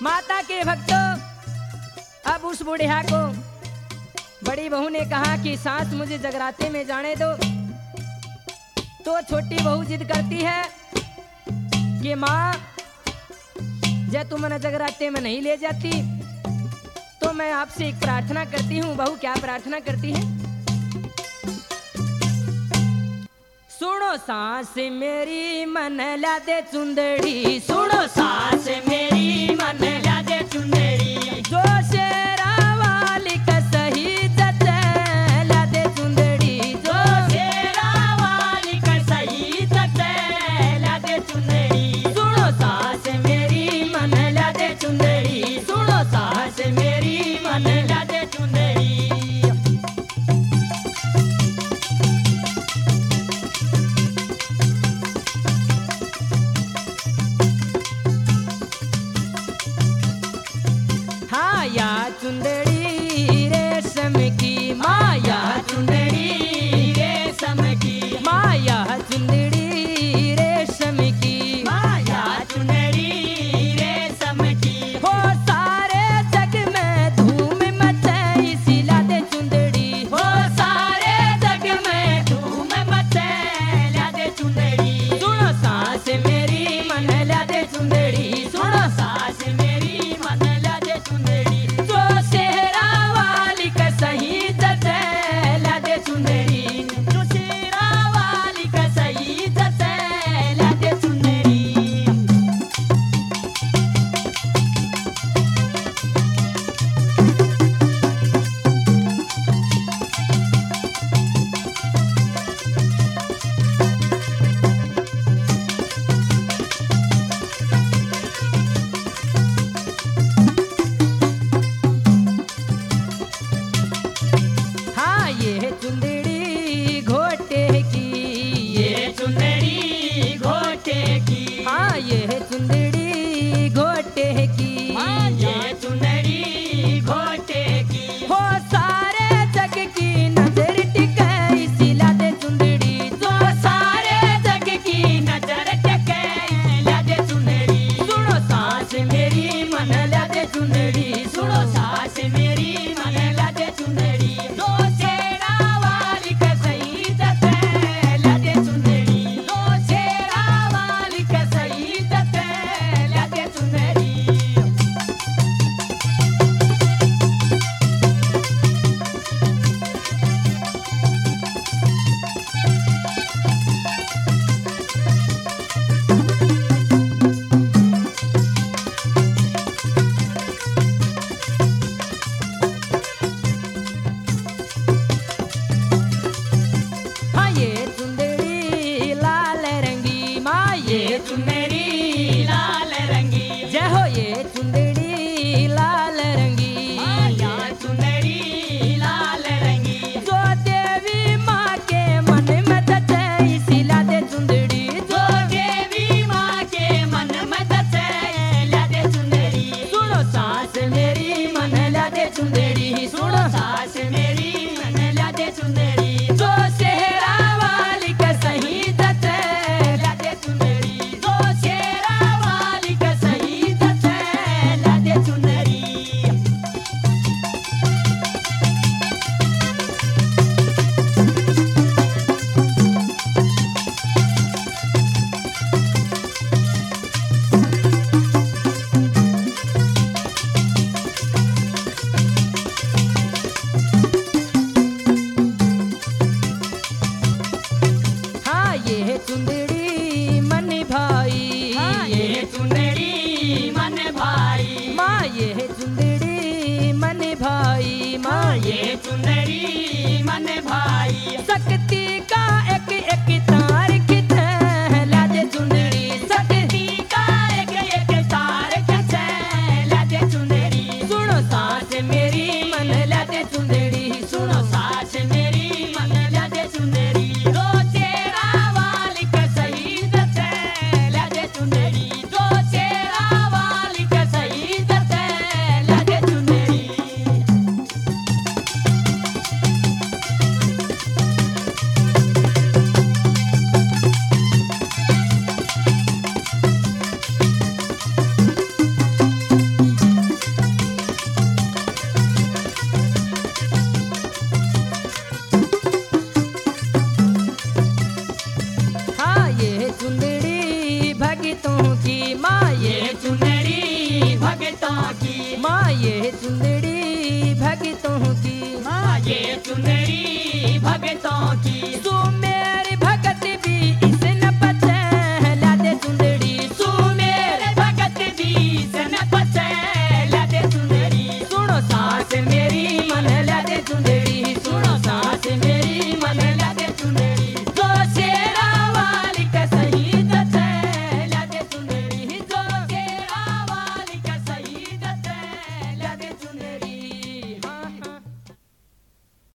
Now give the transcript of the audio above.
माता के भक्तों, अब उस बुढ़िया को बड़ी बहू ने कहा कि सास मुझे जगराते में जाने दो। तो छोटी बहू जिद करती है कि माँ, जब तुम मन जगराते में नहीं ले जाती तो मैं आपसे एक प्रार्थना करती हूँ। बहू क्या प्रार्थना करती है? सुनो सास मेरी मन ला दे चुंदड़ी, सुनो सास मेरी मन ला दे चुंदड़ी, जो शेरा वाली का सही जचे ला दे चुंदड़ी, जो शेरा वाली का सही जचे ला दे चुंदड़ी। सुनो सास मेरी मन ला दे चुंदड़ी, सुनो सास मेरी मन ला दे चुंदड़ी। माया चुंदड़ी रेशम की, माया चुंदड़ी रेशम की, माया चुंदड़ी रेशम की, माया चुंदड़ी रेशम की। हो सारे जग में धूम मचे इसी ला दे चुंदड़ी, हो सारे जग में धूम मचे ला दे चुंदड़ी। सुनो सास मेरी मन ला दे चुंदड़ी, सुनो सास मेरी मन ला दे चुंदड़ी, जो शेरा वाली का सही जचे ला दे चुंदड़ी, जो शेरा वाली का सही जचे ला दे चुंदड़ी। हाँ ये है चुंदड़ी